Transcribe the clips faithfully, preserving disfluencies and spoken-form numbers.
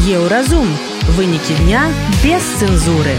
Еўразум. Вынікі дня без цэнзуры.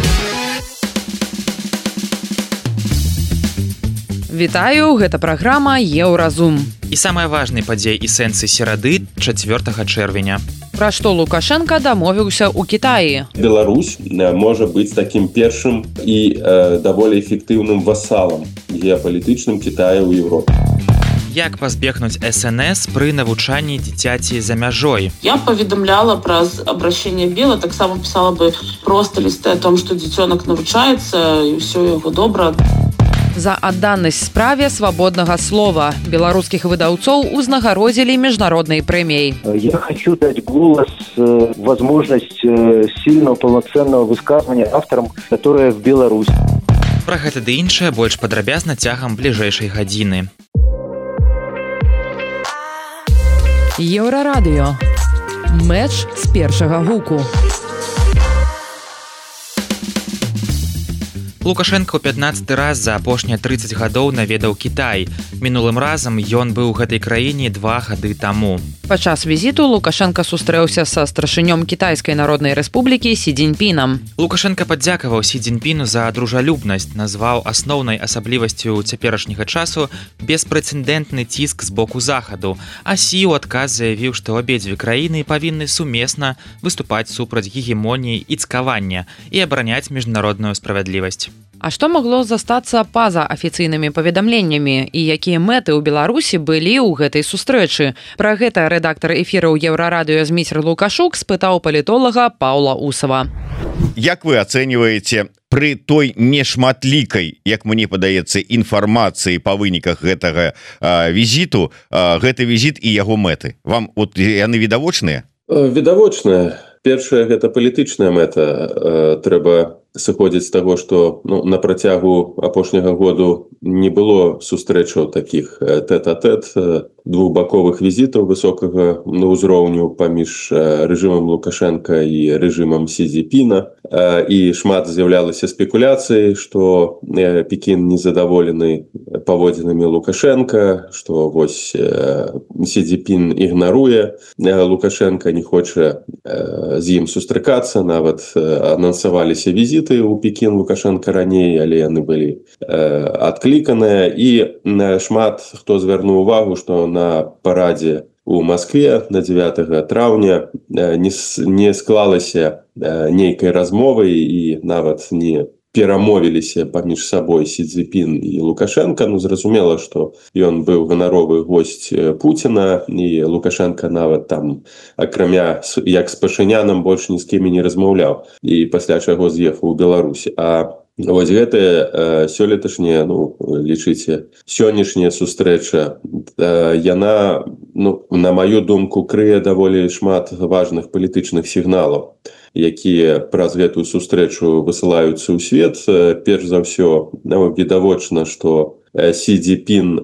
Вітаю, гэта праграма Еўразум. І самыя важныя падзеі і сэнсы серады чацвёртага чэрвеня. Пра што Лукашенка дамовіўся ў Кітаі. Беларусь можа быць такім першым і э, даволі эфектыўным васалам геапалітычным Кітая ў Европе. Як пазбегнуць эс эн эс пры навучанні дзіцяці за мяжой? Я поведомляла про обращение Бела, так само писала бы просто листы о том, что детенок навучается и все его добро. За адданасць справе свабоднага слова беларускіх выдаўцоў узнагародзілі міжнароднай прэміяй. Я хочу дать голос, возможность сильного полноценного высказывания авторам, которые в Беларусь. Пра гэта ды іншае больш падрабязна цягам бліжэйшай гадзіны. Еўрарадыё. Мэч з першага гуку. Лукашенко ў пятнаццаты раз за апошнія трыццаць гадоў наведаў Кітай. Мінулым разам ён быў у гэтай краіне два гады таму. Падчас візіту Лукашенка сустрэўся са старшынём Кітайскай Народнай Рэспублікі Сі Цзіньпінам. Лукашенка падзякаваў Сі Цзіньпіну за дружалюбнасць, назваў асноўнай асаблівасцю цяперашняга часу беспрэцэдэнтны ціск з боку захаду, а Сі ў адказ заявіў, што абедзве краіны павінны сумесна выступаць супраць гегемоніі і цкавання і абараняць міжнародную справядлівасць. А што магло застацца па-за афіцыйнымі паведамленнямі і якія мэты ў Беларусі былі ў гэтай сустрэчы? Пра гэта рэдактар эфіраў Еўрарадыё Зміцер Лукашук спытаў палітолага Паўла Усава. Як вы ацэньваеце пры той нешматлікай, як мне падаецца, інфармацыі па выніках гэтага а, візіту, а, гэты візіт і яго мэты? Вам от яны відавочныя? Відавочныя. Першая гэта палітычная мэта. Трэба сыходзіць з таго, што ну, на працягу апошняга году не было сустрэчаў такіх тэт-а-тэт, двухбаковых візітаў высокага на ўзроўню паміж рэжымам Лукашенка і рэжымам Сі Цзіньпіна. І шмат з'яўлялася спекуляцый, што Пекін незадаволены паводзінамі Лукашенка, што вось Сі Цзіньпін ігнаруе Лукашенка, не хоча з ім сустракацца, нават анансаваліся візіты ў Пекін Лукашенка раней, але яны былі адкліканыя. І шмат хто звярнуў увагу, што на парадзе у Маскве на дзевятага траўня не, не склалася нейкай размовы і нават не перамовіліся паміж сабой Сі Цзіньпін і Лукашенка. Ну, зразумела, што ён быў ганаровы госць Пуціна, і Лукашенка нават там, акрамя як з Пашынянам, больш ні з кімі не размаўляў, і пасля чаго з'ехаў у Беларусь. А вось гэтая сёлеташняя, ну, лічыце, сённяшняя сустрэча, яна, ну, на маю думку, крые даволі шмат важных палітычных сігналаў, якія праз гэтую сустрэчу высылаюцца ў свет. Перш за ўсё, ну, відавочна, што Сі Цзіньпін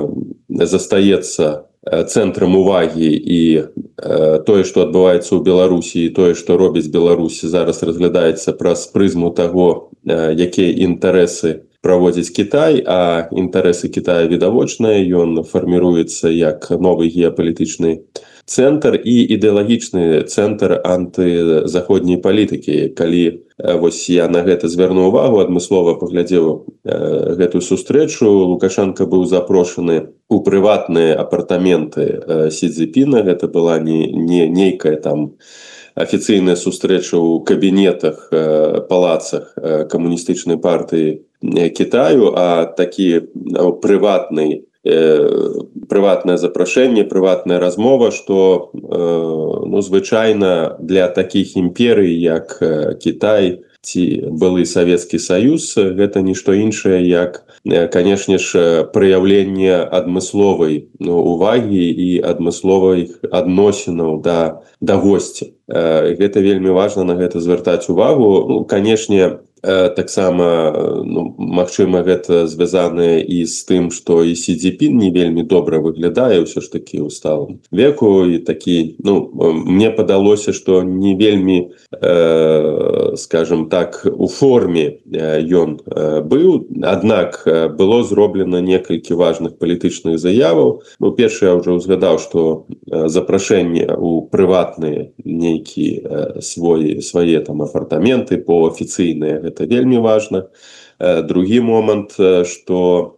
застаецца цэнтрам увагі, і тое, што адбываецца ў Беларусі, і тое, што робіць Беларусь, зараз разглядаецца праз прызму таго, якія інтарэсы праводзіць Кітай, а інтарэсы Кітая відавочныя. Ён фарміруецца як новы геапалітычны цэнтр і ідэалагічны цэнтр антызаходняй палітыкі. Калі вось я на гэта звярну увагу, адмыслова паглядзеў гэтую сустрэчу, Лукашенка быў запрошаны у прыватныя апартаменты Сі Цзіньпіна. Гэта была не, не нейкая там афіцыйная сустрэча ў кабінетах, палацах камуністычнай партыі Кітаю, а такі прыватны прыватнае запрашэнне, прыватная размова, што, ну, звычайна для такіх імперый, як Кітай ці былы Савецкі Саюз, гэта нішто іншае, як, канешне ж, праяўленне адмысловай, ну, увагі і адмысловых адносінаў да, да госця. Гэта вельмі важна на гэта звяртаць увагу. Ну, канешне, таксама ну, магчыма гэта звязанае і з тым што і Сі Цзіньпін не вельмі добра выглядае ўсё ж такі ў сталым веку і такі ну мне падалося што не вельмі э, скажем так у форме ён быў аднак было зроблена некалькі важных палітычных заяваў ну першае я ўжо узгадаў што запрашэнне ў прыватныя нейкі свой свае там апартаменты по афіцыйныя гэта вельмі важна. Другі момант, што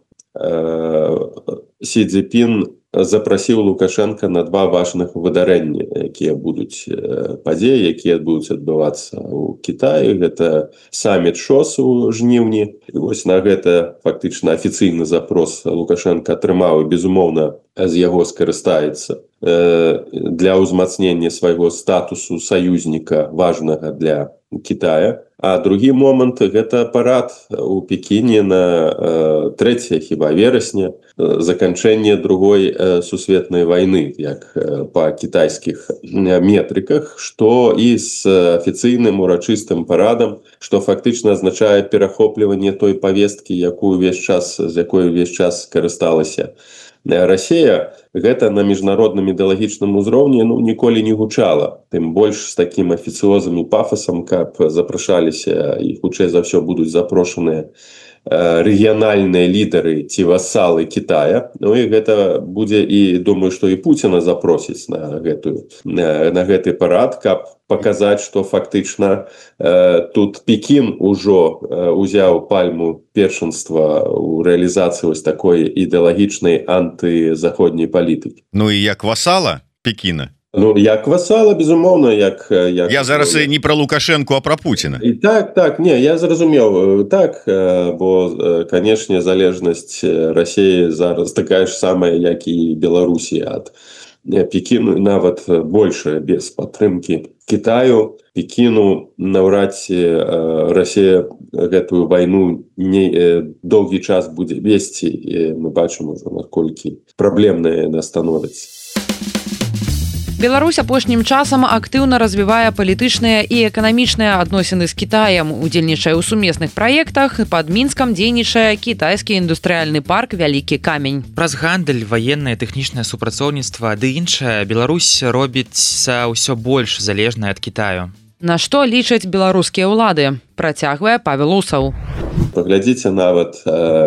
Сі Цзіньпін запрасіў Лукашенка на два важных выдарэнні, якія будуць падзеі, якія будуць адбывацца ў Кітаі. Гэта саміт ШОС у жніўні. І вось на гэта фактычна афіцыйны запрос Лукашенка атрымаў і, безумоўна, з яго скарыстаецца для ўзмацнення свайго статусу саюзніка важнага для Китая. А другі момант гэта парад у Пекіне на трэцяе хіба верасня заканчэнне другой сусветнай вайны як па кітайскіх метрыках, што і з афіцыйным урачыстым парадам, што фактычна азначае перахопліванне той павесткі, якую ўвесь час з якой увесь час скарысталася Расія. Гэта на міжнародным ідэалагічным узроўні ну, ніколі не гучала. Тым больш з такім афіцыозам і пафасам, каб запрашаліся і хутчэй за ўсё будуць запрошаныя рэгіянальныя лідары ці васалы Китая. Ну і гэта будзе і думаю, што і Пуціна запросіць на гэтую на гэты парад, каб паказаць, што фактычна э, тут Пекін ужо э, узяў пальму першынства ў рэалізацыі вось такой ідэалагічнай антызаходняй палітыкі. Ну і як васала Пекіна? Ну, як васала, безумоўна, як... як... Я зараз і не пра Лукашенку, а пра Пуціна. І так, так, не, я зразумеў, так, бо, канешне, залежнасць Расіі зараз такая ж самая, як і Беларусі ад Пекіну, нават большая, без падтрымкі Китаю. Пекіну наўрад ці Расія гэтую вайну не доўгі час будзе весці, і мы бачым ужо, наколькі праблемная яна становіцца. Беларусь апошнім часам актыўна развівае палітычныя і эканамічныя адносіны з Кітаем, удзельнічае ў сумесных праектах. Пад Мінскам дзейнічае кітайскі індустрыяльны парк «Вялікі камень». Праз гандаль, ваеннае, тэхнічнае супрацоўніцтва ды іншае Беларусь робіцца ўсё больш залежнай ад Кітаю. На што лічаць беларускія ўлады? Працягвае Павел Усаў. Паглядзіце нават,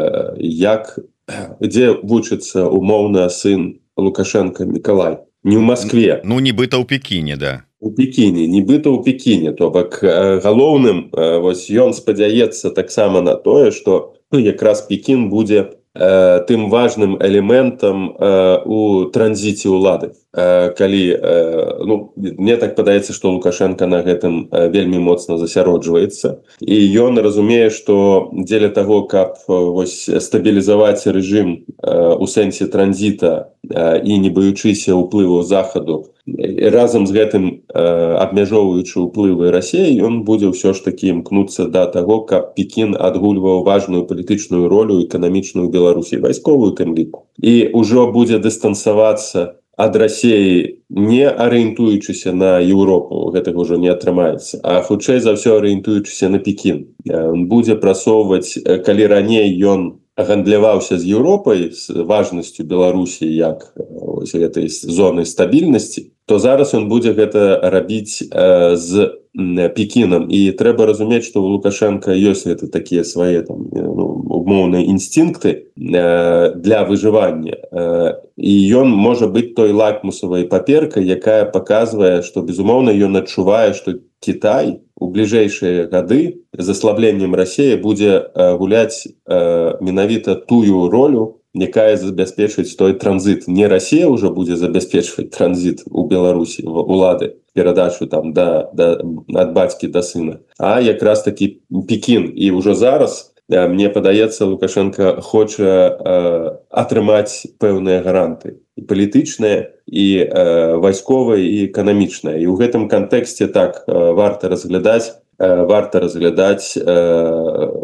як, дзе вучыцца умоўна сын Лукашенка Мікалай. Не ў Маскве. Ну, нібыта ў Пекіне, да. У Пекіне, нібыта ў Пекіне. То бок галоўным, вось ён спадзяецца таксама на тое, што ну, якраз Пекін будзе э, тым важным элементам э, у транзіце ўлады. Э, калі, э, ну, мне так падаецца, што Лукашенка на гэтым э, вельмі моцна засяроджваецца. І ён разумее, што дзеля таго, каб вось, стабілізаваць рэжым э, у сэнсе транзіта э, і не баючыся ўплыву захаду, разам з гэтым э, абмяжоўваючы ўплывы Расіі, ён будзе ўсё ж такі імкнуцца да таго, каб Пекін адгульваў важную палітычную ролю эканамічную ў Беларусі, вайсковую тым ліку. І ўжо будзе дыстанцавацца ад Расіі, не арыентуючыся на Еўропу, гэтага ўжо не атрымаецца, а хутчэй за ўсё арыентуючыся на Пекін. Ён будзе прасоўваць, калі раней ён гандляваўся з Еўропай, з важнасцю Беларусі як ось, гэтай зоны стабільнасці, то зараз ён будзе гэта рабіць э, з Пекінам. І трэба разумець, што у Лукашенка ёсць гэта такія свае там, ну, умоўныя інстынкты э, для выжывання. Э, і ён можа быць той лакмусавай паперкай, якая паказвае, што, безумоўна, ён адчувае, што Кітай у бліжэйшыя гады з аслабленнем Расіі будзе э, гуляць э, менавіта тую ролю, якая забяспечыць той транзіт. Не Расія ўжо будзе забяспечваць транзіт у Беларусі, улады, перадачу там да, да, ад бацькі да сына, а якраз такі Пекін. І ўжо зараз, э, мне падаецца, Лукашенка хоча э, атрымаць пэўныя гаранты. І палітычныя, і э, вайсковыя, і эканамічныя. І ў гэтым кантэксце так э, варта разглядаць, э, варта разглядаць э,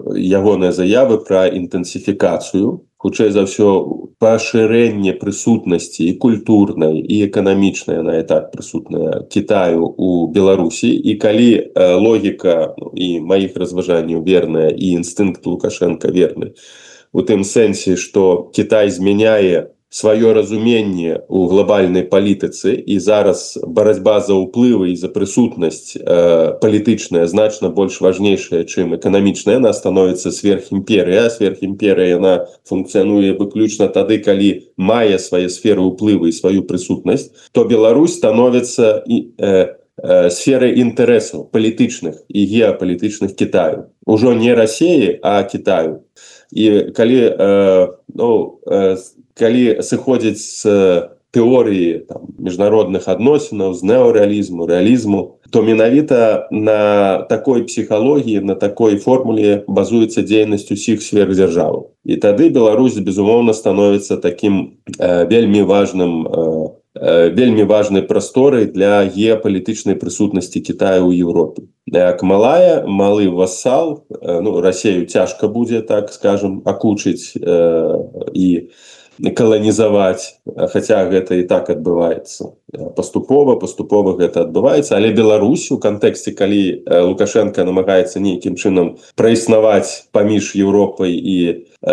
ягоныя заявы пра інтэнсіфікацыю, хутчэй за ўсё пашырэнне прысутнасці і культурнай, і эканамічнай, яна і так прысутная, Кітаю у Беларусі. І калі логіка і маіх разважанняў верная, і інстынкт Лукашенка верны, у тым сэнсе, што Кітай змяняе сваё разуменне ў глобальнай палітыцы, і зараз барацьба за ўплывы і за прысутнасць э, палітычная значна больш важнейшая, чым эканамічная, яна становіцца сверхімперыя, а сверхімперыя яна функцыянуе выключна тады, калі мае свае сферы ўплывы і сваю прысутнасць, то Беларусь становіцца і, э, э, сферай інтарэсаў палітычных і геапалітычных Кітаю. Ужо не Расіі, а Кітаю. І калі э, ну, э, калі сыходзіць з тэорыі там, міжнародных адносінаў, з неарэалізму, рэалізму, то менавіта на такой псіхалогіі, на такой формуле базуецца дзейнасць усіх сфер дзяржаваў. І тады Беларусь, безумоўна, становіцца такім э, вельмі важным, э, вельмі важнай прасторай для геапалітычнай прысутнасці Кітаю ў Еўропе. Як малая, малы вассал, э, ну, Расею цяжка будзе, так скажем, акучыць э, і каланізаваць, хаця гэта і так адбываецца. Паступова, паступова гэта адбываецца, але Беларусь у кантэксце, калі Лукашенко намагаецца нейкім чынам праіснаваць паміж Еўропай і э, э,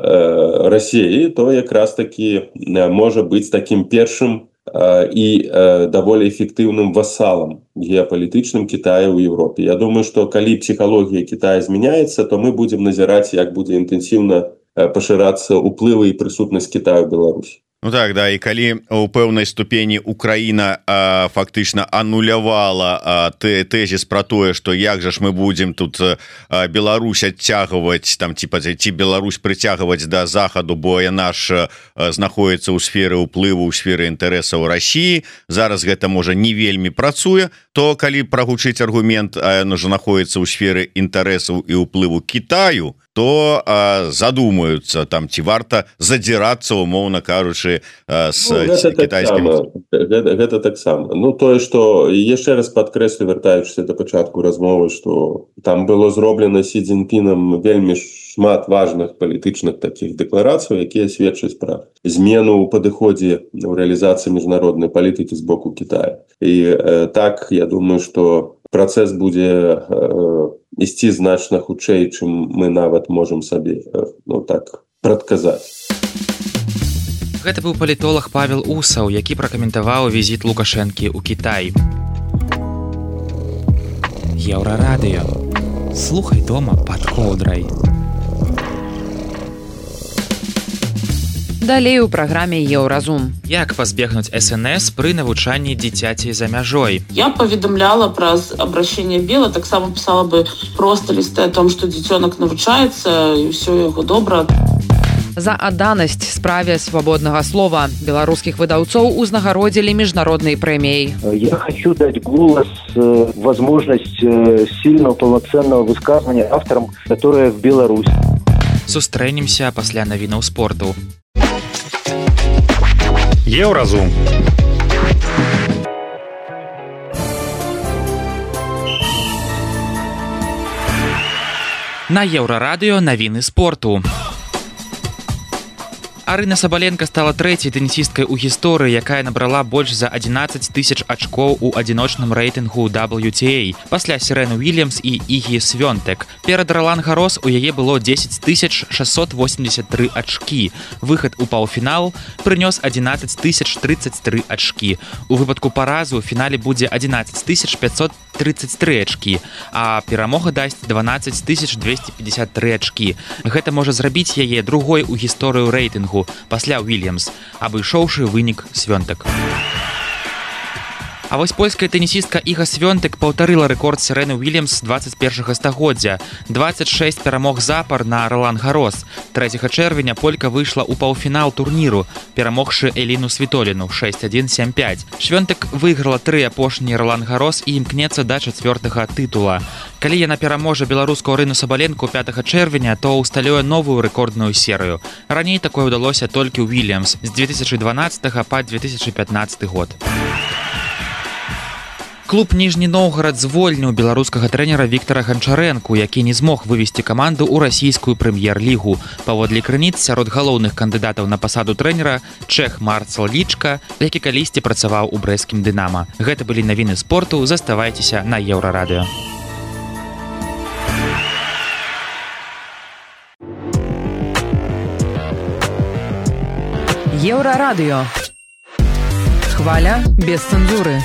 Расіяй, то якраз такі можа быць такім першым э, і э, даволі эфектыўным вассалам геапалітычным Кітаю ў Еўропе. Я думаю, што калі псіхалогія Кітая змяняецца, то мы будзем назіраць, як будзе інтэнсіўна пашырацца ўплывы і прысутнасць Кітаю ў Беларусі. Ну так, да, і калі у пэўнай ступені Украіна а, фактычна анулявала а, тэ, тэзіс пра тое, што як жа ж мы будзем тут а, Беларусь адцягваць, там, типа, ці Беларусь прыцягваць да захаду, бо яна ж а, знаходіцца ў сферы ўплыву, ў сферы інтарэсаў Расіі, зараз гэта, можа, не вельмі працуе, то калі прагучыць аргумент, а яно ж знаходіцца ў сферы інтарэсаў і ўплыву Кітаю, то а, задумаюцца там, ці варта задзірацца, умоўна кажучы, а, з ну, кітайскім. Гэта, гэта таксама. Ну, тое, што яшчэ раз падкрэслю, вяртаючыся да пачатку размовы, што там было зроблена Сі Цзіньпінам вельмі шмат важных палітычных такіх дэкларацый, якія сведчаць пра змену ў падыходзе ў рэалізацыі міжнароднай палітыкі з боку Кітая. І э, так, я думаю, што працэс будзе э, ісці значна хутчэй, чым мы нават можам сабе э, ну, так прадказаць. Гэта быў палітолог Павел Усаў, які пракаментаваў візіт Лукашэнкі ў Кітай. Еўрарадыё. Слухай дома пад коўдрай. Далей у праграме Еўразум. Як пазбегнуць эс эн эс пры навучанні дзіцяці за мяжой? Я паведамляла пра абращение Бела, таксама пісала бы проста лісты о том, што дзіцёнак навучаецца і ўсё яго добра. За адданасць справе свабоднага слова беларускіх выдаўцоў узнагародзілі міжнароднай прэміяй. Я хочу дать голос, возможность сильного полноценного высказывания авторам, которые в Беларуси. Сустрэнемся пасля навінаў спорту. Еўразум. На Еўрарадыё навіны спорту. Арына Сабаленка стала трэцяй тэнісісткай у гісторыі, якая набрала больш за адзінаццаць тысяч ачкоў у адзіночным рэйтынгу дабл ю ти эй пасля Серены Уільямс і Ігі Свёнтэк. Перад Ролан Гарос у яе было дзесяць тысяч шэсцьсот восемьдесят тры ачкі. Выхад у паўфінал прынёс адзінаццаць тысяч тридцать тры ачкі. У выпадку паразу ў фінале будзе адзінаццаць тысяч пятьсот тридцать тры ачкі, а перамога дасць дванаццаць тысяч двести пятьдесят тры ачкі. Гэта можа зрабіць яе другой у гісторыю рэйтынгу пасля Уільямс, абышоўшы вынік Свёнтэк. А вось польская тэнісістка Іга Свёнтэк паўтарыла рэкорд Серены Уільямс двадцать першага стагоддзя. двадцать шесть перамог запар на Ролан Гарос. трэцяга чэрвеня полька выйшла ў паўфінал турніру, перамогшы Эліну Світоліну шесть один семь пять. Свёнтэк выйграла тры апошнія Ролан Гарос і імкнецца да чацвёртага тытула. Калі яна пераможа беларускую Арыну Сабаленку пятага чэрвеня, то ўсталюе новую рэкордную серыю. Раней такое ўдалося толькі ў Уільямс з две тысячи дванаццатага па две тысячи пятнаццаты год. Клуб Ніжні Новгород звольніў беларускага трэнера Віктара Ганчарэнку, які не змог вывесці каманду ў расійскую прэм'ер-лігу. Паводле крыніц, сярод галоўных кандыдатаў на пасаду трэнера чэх Марцел Лічка, які калісьці працаваў у брэсцкім «Дынама». Гэта былі навіны спорту. Заставайцеся на Еўрарадыё. Еўрарадыё. Хваля без цэнзуры.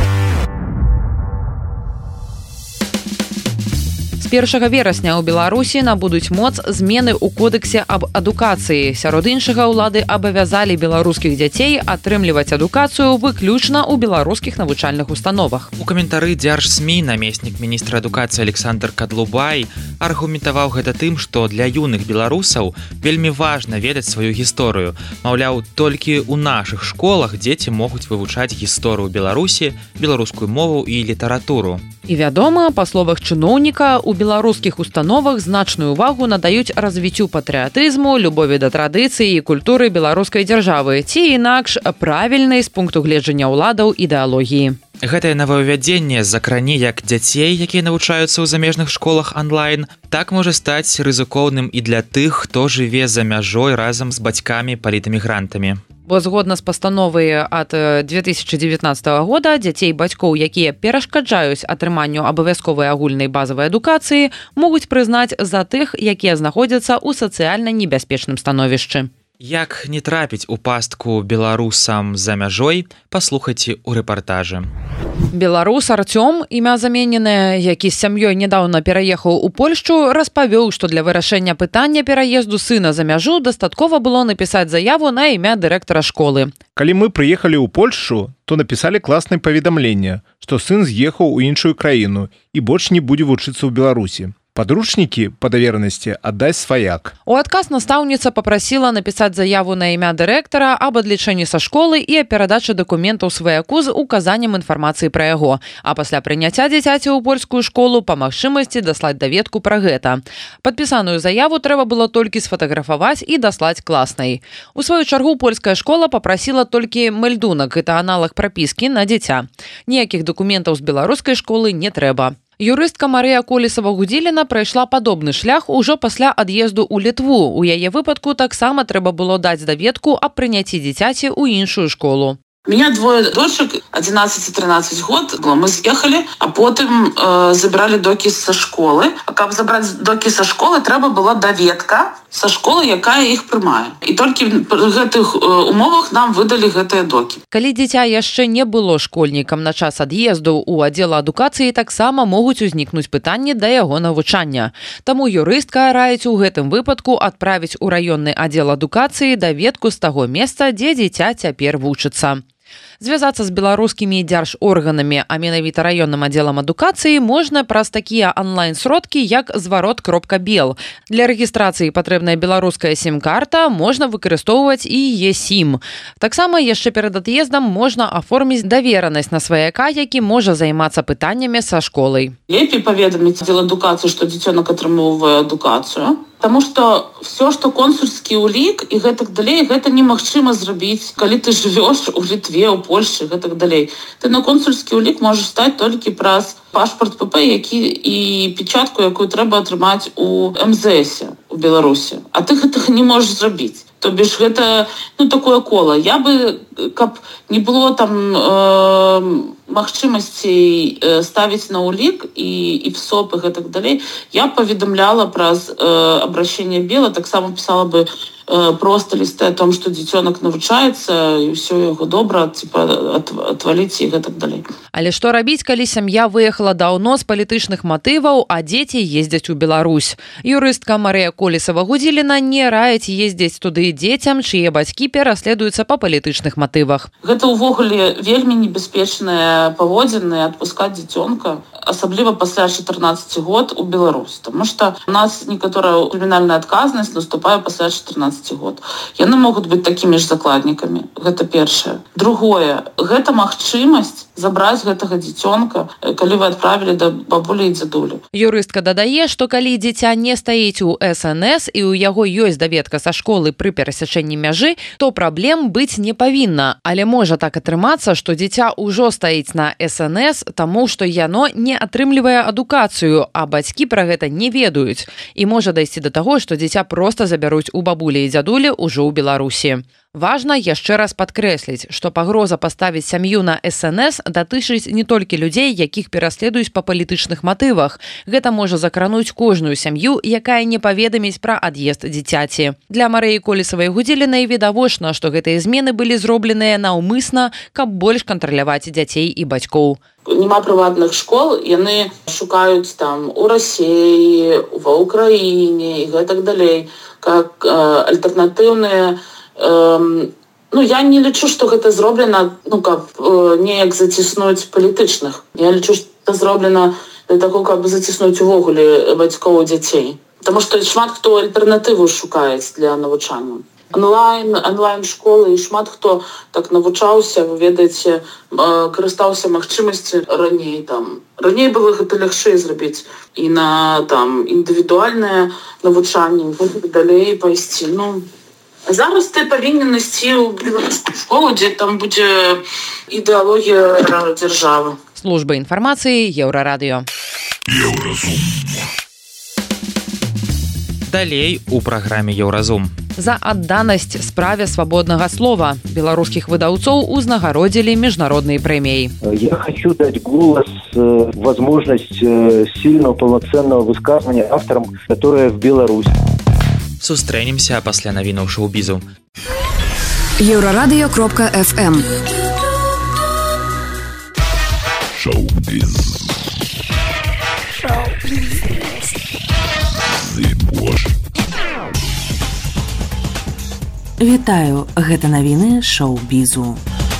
З першага верасня ў Беларусі набудуць моц змены ў кодексе аб адукацыі. Сярод іншага, улады абавязалі беларускіх дзяцей атрымліваць адукацыю выключна ў беларускіх навучальных установах. У каментары Дзяржсмі намеснік міністра адукацыі Александр Кадлубай аргументаваў гэта тым, што для юных беларусаў вельмі важна ведаць сваю гісторыю. Маўляў, толькі ў нашых школах дзеці могуць вывучаць гісторыю Беларусі, беларускую мову і літаратуру. І вядома, па словах чыноўніка, у беларускіх установах значную ўвагу надаюць развіццю патрыятызму, любові да традыцыі і культуры беларускай дзяржавы, ці інакш правільнай з пункту гледжання ўладаў ідэалогіі. Гэтае новаўвядзенне закране як дзяцей, якія навучаюцца ў замежных школах онлайн, так можа стаць рызыкоўным і для тых, хто жыве за мяжой разам з бацькамі палітэмігрантамі. Бо згодна з пастановай ад две тысячы дзевятнаццатага года дзяцей бацькоў, якія перашкаджаюць атрыманню абавязковай агульнай базавай адукацыі, могуць прызнаць за тых, якія знаходзяцца ў сацыяльна небяспечным становішчы. Як не трапіць у пастку беларусам за мяжой, паслухайце ў рэпартажы. Беларус Артём, імя замененае, які з сям'ёй нядаўна пераехаў у Польшчу, распавёў, што для вырашэння пытання пераезду сына за мяжу дастаткова было напісаць заяву на імя дырэктара школы. Калі мы прыехалі ў Польшчу, то напісалі класнае паведамленне, што сын з'ехаў у іншую краіну і больш не будзе вучыцца ў Беларусі. Падручнікі па даверанасці аддаць сваяк. У адказ настаўніца папрасіла напісаць заяву на імя дырэктара аб адлічэнні са школы і перадачы дакументаў сваяку з указаннем інфармацыі пра яго, а пасля прыняцця дзіцяці ў польскую школу па магчымасці даслаць даведку пра гэта. Падпісаную заяву трэба было толькі сфатаграфаваць і даслаць класнай. У сваю чаргу польская школа папрасіла толькі мэльдунак, гэта аналаг прапіскі на дзіця. Ніякіх дакументаў з беларускай школы не трэба. Юрыстка Марыя Колесава-Гудзіліна прайшла падобны шлях ужо пасля ад'езду ў Літву. У яе выпадку таксама трэба было даць даведку аб прыняцці дзіцяці ў іншую школу. У меня двое дочек, одиннадцать и тринадцать год. Мы съехали, а потом э, забирали доки со школы. А как забрать доки со школы, треба была доведка со школы, якая их прымае. И только в гэтых э, умовах нам выдали гэтыя доки. Калі дзіця яшчэ не было школьнікам на час ад'езду ў аддзел адукацыі, таксама могуць узнікнуць пытанні да яго навучання. Таму юрыстка раіць у гэтым выпадку адправіць у раённы аддзел адукацыі даведку з таго месца, дзе дзіця цяпер вучыцца. Звязацца з беларускімі дзяржорганамі, а менавіта раённым аддзелам адукацыі можна праз такія онлайн-сродкі, як зварот кропка бел. Для рэгістрацыі патрэбная беларуская сім-карта, можна выкарыстоўваць і е-сім. Таксама яшчэ перад ад'ездам можна аформіць даверанасць на сваяка, які можа займацца пытаннямі са школай. Лепей паведаміць аддзел адукацыі, што дзіцёнак атрымоўвае адукацыю. Потому что все, что консульскі ўлік і гэтак далей, гэта немагчыма зрабіць, калі ты жывеш у Літве, у Польшчы, гэтак далей. Ты на консульскі ўлік можаш стаць толькі праз пашпарт ПП, які і печатку, якую трэба атрымаць у эм зэ эсе у Беларусі. А ты гэтага не можаш зрабіць. То бишь гэта, ну, такое кола. Я бы, каб не было там э, магчымасцей э, ставіць на ўлік і, і в СОП і гэтак далей, я паведамляла праз э, обращение Бела, таксама писала бы э, просто листы о том, что дзіцёнак навучаецца і ўсё яго добра, типа отваліць і гэтак далей. Але што рабіць, калі сям'я выехала даўно з палітычных матываў, а дзеці ездзяць у Беларусь? Юрыстка Марыя Колесава-Гудзіліна не раіць ездзіць туды дзецям, чые бацькі пераследуюцца па палітычных матывах. Гэта ўвогуле вельмі небяспечныя паводзіны адпускаць дзіцёнка, асабліва пасля чатырнаццаці год у Беларусь. Таму што у нас некаторая крымінальная адказнасць наступае пасля чатырнаццаці год. Яны могуць быць такімі ж закладнікамі. Гэта першае. Другое, гэта магчымасць забраць гэтага дзіцёнка, калі вы адправілі да бабулі і дзядулі. Юрыстка дадае, што калі дзіця не стаіць у эс эн эс і ў яго ёсць даведка са школы пры перасячэнні мяжы, то праблем быць не павінна, але можа так атрымацца, што дзіця ўжо стаіць на эс эн эс, таму што яно не атрымлівае адукацыю, а бацькі пра гэта не ведаюць. І можа дайсці да таго, што дзіця проста забяруць у бабулі і дзядулі ўжо ў Беларусі. Важна яшчэ раз падкрэсліць, што пагроза паставіць сям'ю на эс эн эс датычыць не толькі людзей, якіх пераследуюць па палітычных матывах. Гэта можа закрануць кожную сям'ю, якая не паведаміць пра ад'езд дзіцяці. Для Марыі Колесавай-Гудзелінай відавочна, што гэтыя змены былі зробленыя наўмысна, каб больш кантраляваць дзяцей і бацькоў. Нема прыватных школ, яны шукаюць там у Расіі, ва Ўкраіне і гэтак далей, как э, альтэрнатыўныя. Ну, я не лічу, што гэта зроблена, ну, каб э, неяк заціснуць палітычных. Я лічу, што гэта зроблена для таго, каб заціснуць увогуле бацькоў дзяцей. Таму што шмат хто альтэрнатыву шукаюць для навучання. Онлайн, онлайн-школы і шмат хто так навучаўся, вы ведаеце, э, карыстаўся магчымасці раней. Там. Раней было гэта лягчэй зрабіць і на там, індывідуальнае навучанне, і далей пайсці. Ну, зараз ты павінен ісці ў беларускую школу, дзе там будзе ідэалогія дзяржавы. Служба інфармацыі Еўрарадыё. Еўразум. Далей у праграме Еўразум. За адданасць справе свабоднага слова беларускіх выдаўцоў узнагародзілі міжнароднай прэміяй. Я хочу дать голос, возможность сильного полноценного высказывания авторам, которые в Беларуси. Сустрэнемся пасля навінаў шоу-бізу. Еўрарадыё кропка эф эм. Шоу-біз. Шоу-біз. Вітаю, гэта навіны шоу-бізу.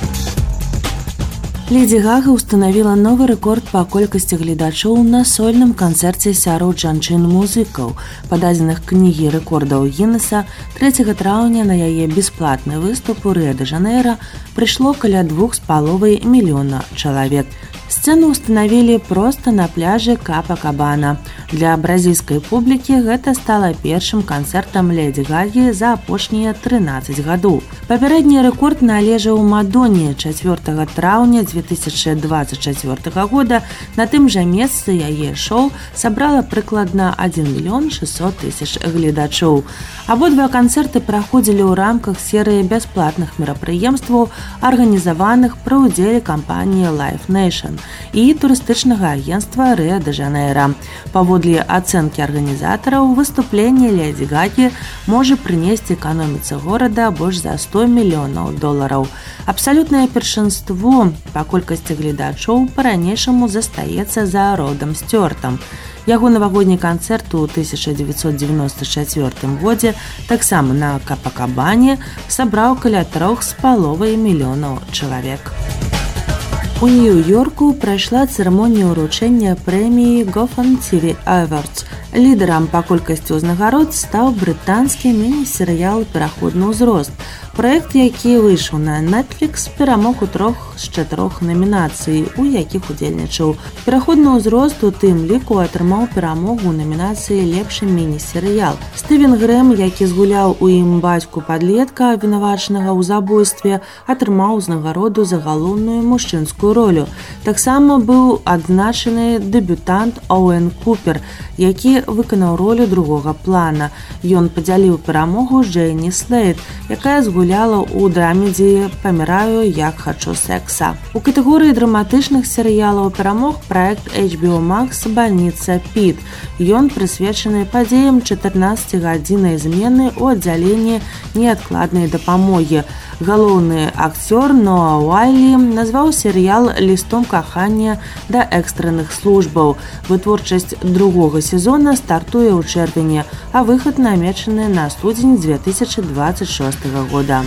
Леді Гага устанавіла новы рэкорд па колькасці гледачоў на сольным канцэрце сярод жанчын-музыкаў. Па дадзеных кнігі рэкордаў Гіннеса, трэцяга траўня на яе бясплатны выступ у Рыа-дэ-Жанэйра прыйшло каля двух з паловай мільёна чалавек. Сцэну устанавілі проста на пляжы Капакабана. Для бразільскай публікі гэта стала першым канцэртам Леді Гагі за апошнія трынаццаць гадоў. Папярэдні рэкорд належаў Мадоне чацвёртага траўня дзве тысячы дваццаць чацвёртага года. На тым жа месцы яе шоу сабрала прыкладна адзін мільён шэсцьсот тысяч гледачоў. Абодва канцэрты праходзілі ў рамках серыі бясплатных мерапрыемстваў, арганізаваных пры ўдзеле кампаніі Live Nation і турыстычнага агенцтва Рыа-дэ-Жанэйра. Паводле ацэнкі арганізатараў, выступленне Леді Гагі можа прынесці эканоміцы горада больш за сто мільёнаў долараў. Абсалютнае першынство па колькасці гледачоў па-ранейшаму застаецца за Родам Сцюартам. Яго навагодні канцэрт у тысяча дзевяцьсот дзевяносто чацвёртым годзе таксама на Капакабане сабраў каля трох з паловай мільёнаў чалавек. У Нью-Йорку прайшла цырымонія ўручэння прэміі Gotham ти ви Awards. Лідарам па колькасці ўзнагарод стаў брытанскі міні-серыял «Пераходны ўзрост». Праект, які выйшаў на Netflix, перамог у трох з чатырох намінацый, у якіх удзельнічаў. «Пераходны ўзрост» у тым ліку атрымаў перамогу ў намінацыі «Лепшы міні-серыял». Стывен Грэм, які згуляў у ім бацьку падлетка, абвінавачанага ў забойстве, атрымаў узнагароду за галоўную мужчынскую ролю. Таксама быў адзначаны дэбютант Оуэн Купер, які выканаў ролю другога плана. Ён падзяліў перамогу Джейні Слейд, якая згуляла ў драмедзе «Паміраю, як хачу секса». У катэгорыі драматычных серыялаў перамог праект эйч би о Max «Бальніца Піт». Ён прысвечаны падзеям чатырнаццацігадзіннай змены ў аддзяленні неадкладнай дапамогі. Галоўны акцёр Ноа Уайлі назваў серыял лістом кахання да экстранных службаў. Вытворчасць другога сезона стартуе ў чэрвені, а выхад намечаны на студзень дзве тысячы дваццаць шостага года.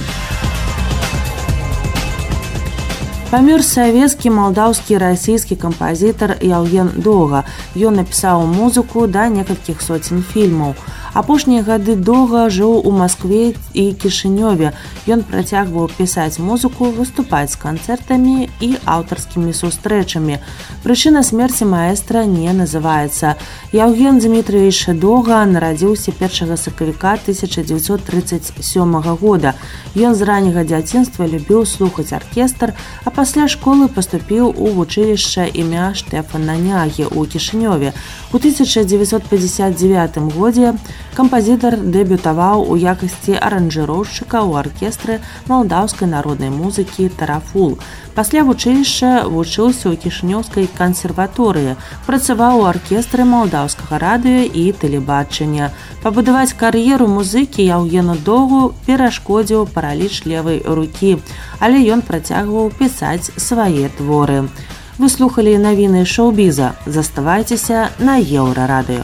Памёр савецкі, малдаўскі, расійскі кампазітар Яўген Дога. Ён напісаў музыку да некалькіх соцень фільмаў. Апошнія гады доўга жыў у Маскве і Кішынёве. Ён працягваў пісаць музыку, выступаць з канцэртамі і аўтарскімі сустрэчамі. Прычына смерці маэстра не называецца. Яўген Дмітриевич Дога нарадзіўся першага сакавіка тысяча дзевяцьсот трыццаць сёмага года. Ён з ранняга дзяцінства любіў слухаць аркестр, а пасля школы паступіў у вучылішча імя Штэфана Нягі ў Кішынёве. У тысяча дзевяцьсот пятьдесят девятым годзе кампазітар дэбютаваў у якасці аранжыроўшчыка ў аркестры малдаўскай народнай музыкі «Тарафул». Пасля вучылішча вучыўся ў Кішынёўскай кансерваторыі, працаваў у аркестры малдаўскага радыё і тэлебачання. Пабудаваць кар'еру музыкі Яўгену Догу перашкодзіў параліч левай рукі, але ён працягваў пісаць свае творы. Вы слухали навіны шоу-біза. Заставайцеся на Еўрарадыё.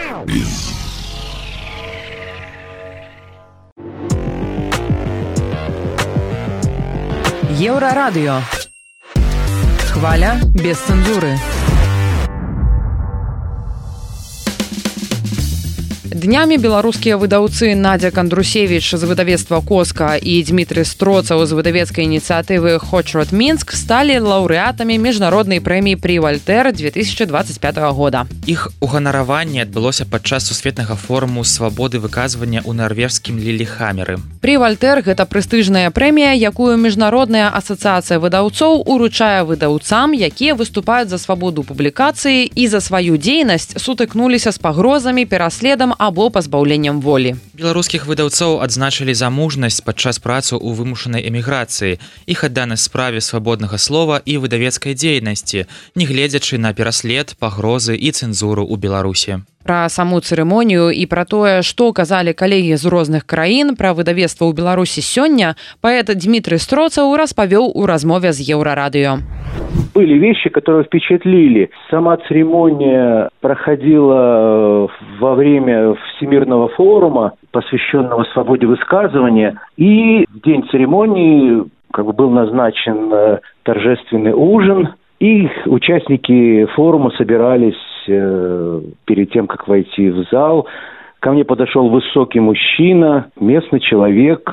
Еўрарадыё. Хваля без цэнзуры. Днямі беларускія выдаўцы Надзя Кандрусевіч з выдавецтва «Коска» і Дмітрый Строцаў з выдавецкай ініцыятывы «Хочрот Мінск» сталі лаўрэатамі міжнароднай прэміі «Прі Вальтэр» две тысячи двадцать пятого года. Іх уганараванне адбылося падчас сусветнага форуму свабоды выказвання ў нарвежскім Ліліхамеры. «Прі Вальтэр» – гэта прэстыжная прэмія, якую міжнародная асацыяцыя выдаўцоў уручае выдаўцам, якія выступаюць за свабоду публікацыі і за сваю дзейнасць сутыкнуліся з пагрозамі, пераследам або пазбаўленнем волі. Беларускіх выдаўцоў адзначылі за мужнасць падчас працы ў вымушанай эміграцыі, іх адданасць справе свабоднага слова і выдавецкай дзейнасці, нягледзячы на пераслед, пагрозы і цэнзуру ў Беларусі. Пра саму цырымонію і пра тое, што казалі калегі з розных краін пра выдавецтва ў Беларусі сёння, паэт Дмітрый Строцаў распавёў у размове з Еўрарадыё. Были вещи, которые впечатлили. Сама церемония проходила во время Всемирного форума, посвященного свободе высказывания. И в день церемонии как бы был назначен торжественный ужин. И участники форума собирались перед тем, как войти в зал. Ко мне подошел высокий мужчина, местный человек,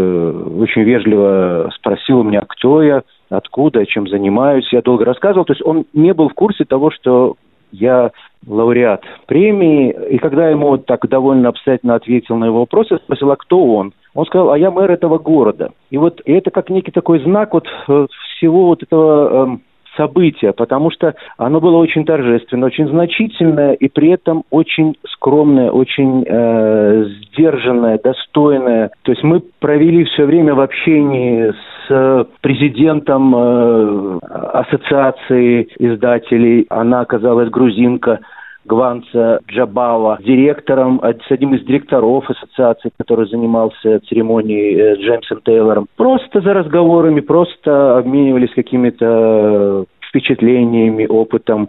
очень вежливо спросил у меня, кто я, откуда, чем занимаюсь. Я долго рассказывал, то есть он не был в курсе того, что я лауреат премии. И когда ему вот так довольно обстоятельно ответил на его вопрос, я спросил, а кто он? Он сказал, а я мэр этого города. И вот это как некий такой знак вот всего вот этого события, потому что оно было очень торжественное, очень значительное и при этом очень скромное, очень э, сдержанное, достойное. То есть мы провели все время в общении с президентом э, ассоциации издателей, она оказалась грузинка, Гванца Джабава, директором, с одним из директоров ассоциации, который занимался церемонией, Джеймсом Тейлором. Просто за разговорами, просто обменивались какими-то впечатлениями, опытом.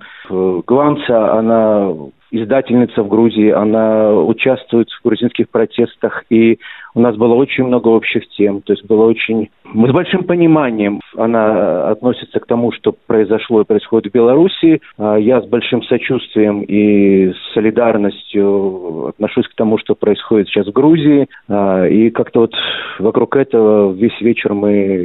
Гванца, она издательница в Грузии, она участвует в грузинских протестах, и у нас было очень много общих тем, то есть было очень... Мы с большим пониманием, она относится к тому, что произошло и происходит в Беларуси. Я с большим сочувствием и солидарностью отношусь к тому, что происходит сейчас в Грузии. И как-то вот вокруг этого весь вечер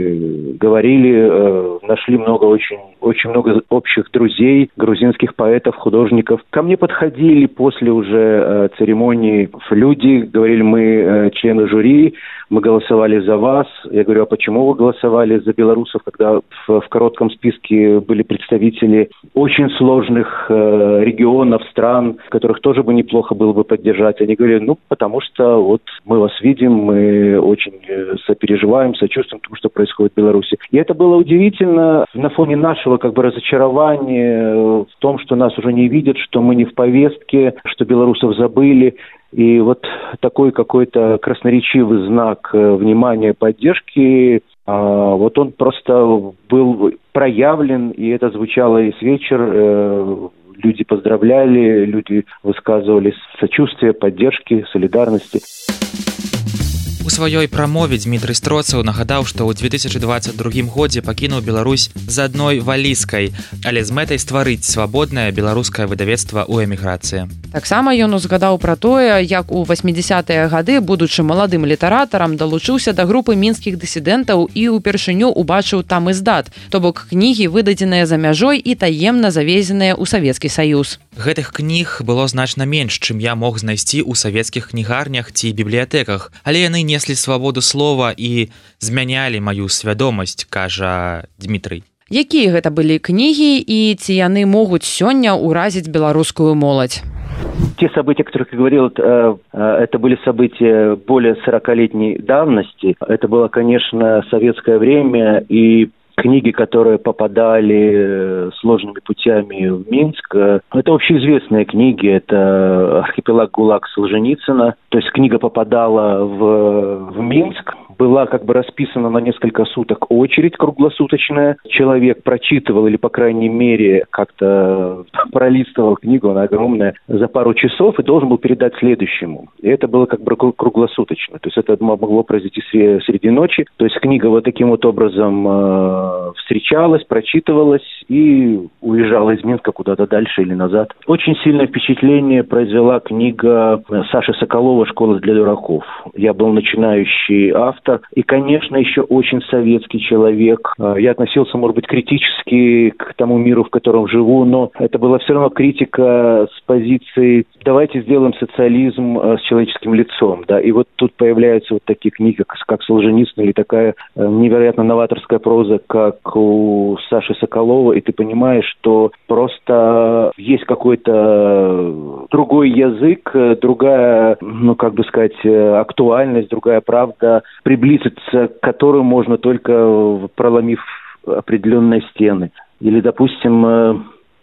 мы говорили, нашли много очень, очень много общих друзей, грузинских поэтов, художников. Ко мне подходили после уже церемонии люди, говорили, мы члены жюри, мы голосовали за вас. Я говорю, а почему вы голосовали за белорусов, когда в, в коротком списке были представители очень сложных э, регионов, стран, которых тоже бы неплохо было бы поддержать? Они говорили, ну, потому что вот мы вас видим, мы очень сопереживаем, сочувствуем тому, что происходит в Беларуси. И это было удивительно на фоне нашего как бы разочарования в том, что нас уже не видят, что мы не в повестке, что белорусов забыли. И вот такой какой-то красноречивый знак внимания, поддержки, вот он просто был проявлен, и это звучало и с вечера. Люди поздравляли, люди высказывали сочувствие, поддержки, солидарности. У У сваёй прамове Дмітрый Строцаў нагадаў, што ў две тысячы дваццаць другім годзе пакінуў Беларусь з адной валізкай, але з мэтай стварыць свабоднае беларускае выдавецтва ў эміграцыі. Таксама ён узгадаў пра тое, як у васьмідзясятыя гады, будучы маладым літаратарам, далучыўся да групы мінскіх дысідэнтаў і ўпершыню убачыў там издат, то бок кнігі, выдадзеныя за мяжой і таемна завезеныя ў Савецкі Саюз. Гэтых кніг было значна менш, чым я мог знайсці ў савецкіх кнігарнях ці бібліятэках, але яны неслі свабоду слова і змянялі маю свядомасць, кажа Дмітрый. Якія гэта былі кнігі і ці яны могуць сёння ўразіць беларускую моладзь? Те события, о которых я говорил, это были события более сорокалетней давности. Это было, конечно, советское время, и книги, которые попадали сложными путями в Минск, это общеизвестные книги, это «Архипелаг ГУЛАГ» Солженицына. То есть книга попадала в, в Минск, была как бы расписана на несколько суток очередь круглосуточная. Человек прочитывал или, по крайней мере, как-то пролистывал книгу, она огромная, за пару часов и должен был передать следующему. И это было как бы круглосуточно. То есть это могло произойти среди ночи. То есть книга вот таким вот образом встречалась, прочитывалась и уезжала из Минска куда-то дальше или назад. Очень сильное впечатление произвела книга Саши Соколова «Школа для дураков». Я был начинающий автор и, конечно, еще очень советский человек. Я относился, может быть, критически к тому миру, в котором живу, но это была все равно критика с позиции «давайте сделаем социализм с человеческим лицом». Да? И вот тут появляются вот такие книги, как Солженицын, или такая невероятно новаторская проза, как у Саши Соколова, и ты понимаешь, что просто есть какой-то другой язык, другая, ну, как бы сказать, актуальность, другая правда, приблизиться к которой можно только проломив определенные стены. Или, допустим,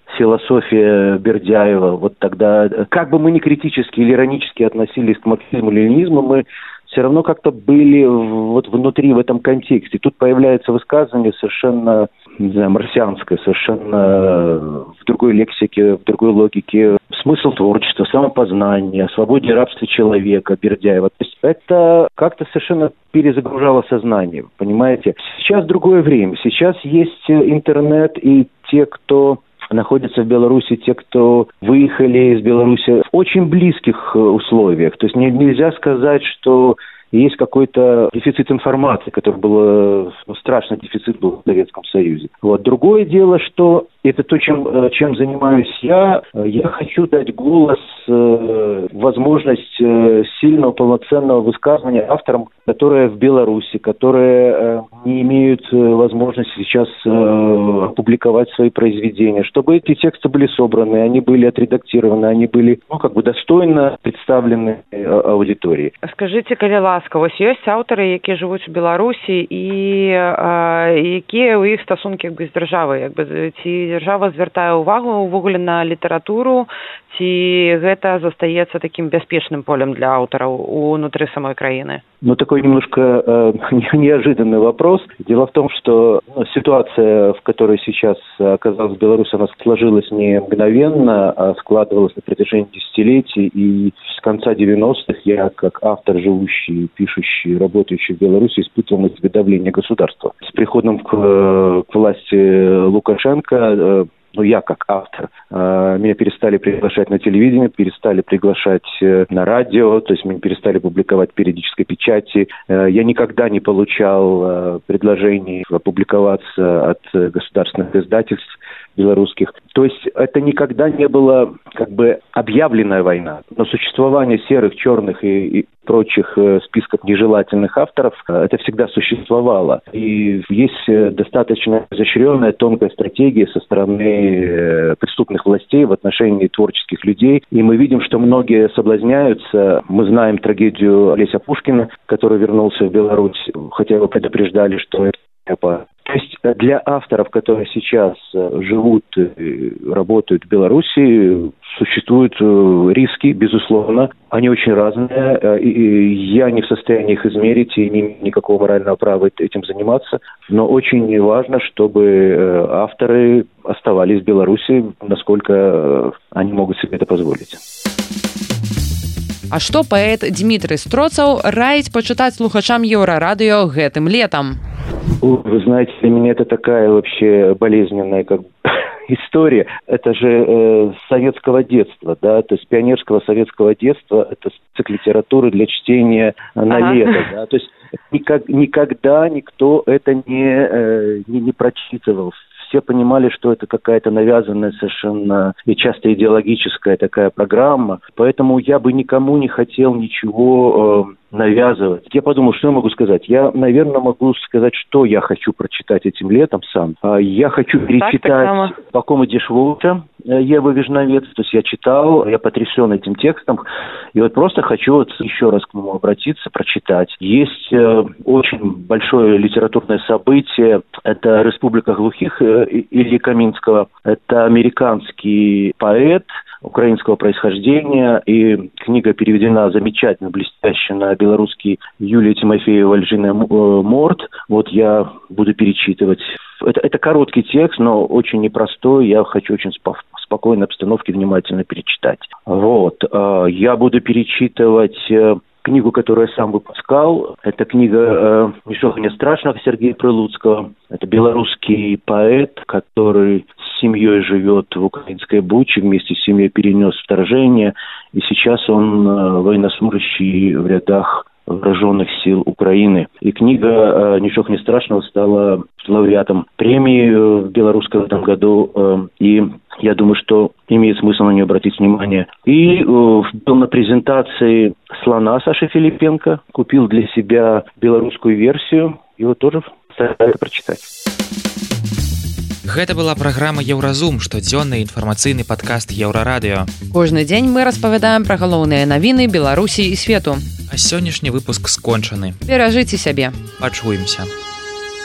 философия Бердяева. Вот тогда, как бы мы ни критически или иронически относились к марксизму, ленинизму, мы все равно как-то были вот внутри, в этом контексте. Тут появляется высказывание совершенно, не знаю, марсианское, совершенно в другой лексике, в другой логике. Смысл творчества, самопознание, свободе и рабстве человека Бердяева. То есть это как-то совершенно перезагружало сознание, понимаете? Сейчас другое время. Сейчас есть интернет, и те, кто находятся в Беларуси, те, кто выехали из Беларуси в очень близких условиях. То есть нельзя сказать, что есть какой-то дефицит информации, который был, ну, страшный дефицит был в Советском Союзе. Вот. Другое дело, что это то, чем, чем занимаюсь я. Я хочу дать голос, возможность сильного, полноценного высказывания авторам, которые в Беларуси, которые не имеют возможности сейчас опубликовать свои произведения, чтобы эти тексты были собраны, они были отредактированы, они были, ну, как бы достойно представлены аудитории. Скажите, калі ласка, вось ёсць аўтары, якія жывуць у Беларусі, і якія ў іх стасункі з дзяржавай, як бы, ці дзяржава звяртае ўвагу ўвогуле на літаратуру, ці гэта застаецца таким бяспечным полем для аўтараў унутры самой краіны? Ну, такой немножко э, неожиданный вопрос. Дело в том, что, ну, ситуация, в которой сейчас оказалась Беларусь, она сложилась не мгновенно, а складывалась на протяжении десятилетий. И с конца девяностых я, как автор, живущий, пишущий, работающий в Беларуси, испытывал на себе давление государства. С приходом к, к власти Лукашенко, э, ну, я как автор, э, меня перестали приглашать на телевидение, перестали приглашать э, на радио, то есть меня перестали публиковать в периодической печати. Э, я никогда не получал э, предложений опубликоваться от э, государственных издательств белорусских. То есть это никогда не было как бы объявленная война. Но существование серых, черных и, и прочих э, списков нежелательных авторов, э, это всегда существовало. И есть э, достаточно изощренная, тонкая стратегия со стороны э, преступных властей в отношении творческих людей. И мы видим, что многие соблазняются. Мы знаем трагедию Олеся Пушкина, который вернулся в Беларусь, хотя его предупреждали, что это опасно. То есть для авторов, которые сейчас живут и работают в Беларуси, существуют риски, безусловно. Они очень разные, и я не в состоянии их измерить и не имею никакого морального права этим заниматься. Но очень важно, чтобы авторы оставались в Беларуси, насколько они могут себе это позволить. А што паэт Дмітрый Строцаў раіць пачытаць слухачам Еўрарадыё гэтым летом? Вы знаете, для меня это такая вообще болезненная как история. Это же э, советского детства, да, то есть пионерского советского детства. Это список литературы для чтения на ага. лето, да, то есть никак, никогда никто это не, э, не, не прочитывал. Все понимали, что это какая-то навязанная совершенно и часто идеологическая такая программа. Поэтому я бы никому не хотел ничего э, навязывать. Я подумал, что я могу сказать. Я, наверное, могу сказать, что я хочу прочитать этим летом сам. Я хочу перечитать «По ком идешь волча» Евы Вишновец. То есть я читал, я потрясен этим текстом. И вот просто хочу вот еще раз к нему обратиться, прочитать. Есть э, очень большое литературное событие. Это «Республика глухих» Ильи Каминского. Это американский поэт украинского происхождения, и книга переведена замечательно, блестяще на белорусский Юлия Тимофеева «Льжиная морд». Вот я буду перечитывать. Это, это короткий текст, но очень непростой. Я хочу очень спо- спокойной обстановке внимательно перечитать. Вот. Я буду перечитывать книгу, которую я сам выпускал. Это книга э, «Ничего не страшного» Сергея Прилуцкого. Это белорусский поэт, который с семьей живет в украинской Буче, вместе с семьей перенес вторжение. И сейчас он э, военнослужащий в рядах вооруженных сил Украины. И книга э, «Ничего не страшного» стала лауреатом премии э, в белорусской в этом году. Э, и я думаю, что имеет смысл на нее обратить внимание. И э, был на презентации «Слона» Саши Филипенко. Купил для себя белорусскую версию. Его тоже стараюсь прочитать. Гэта была праграма «Еўразум», штодзённы інфармацыйны падкаст Еўрарадыё. Кожны дзень мы распавядаем пра галоўныя навіны Беларусі і свету. А сённяшні выпуск скончаны. Беражыце сябе. Пачуемся.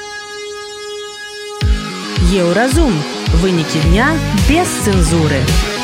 Еўразум. Вынікі дня без цэнзуры.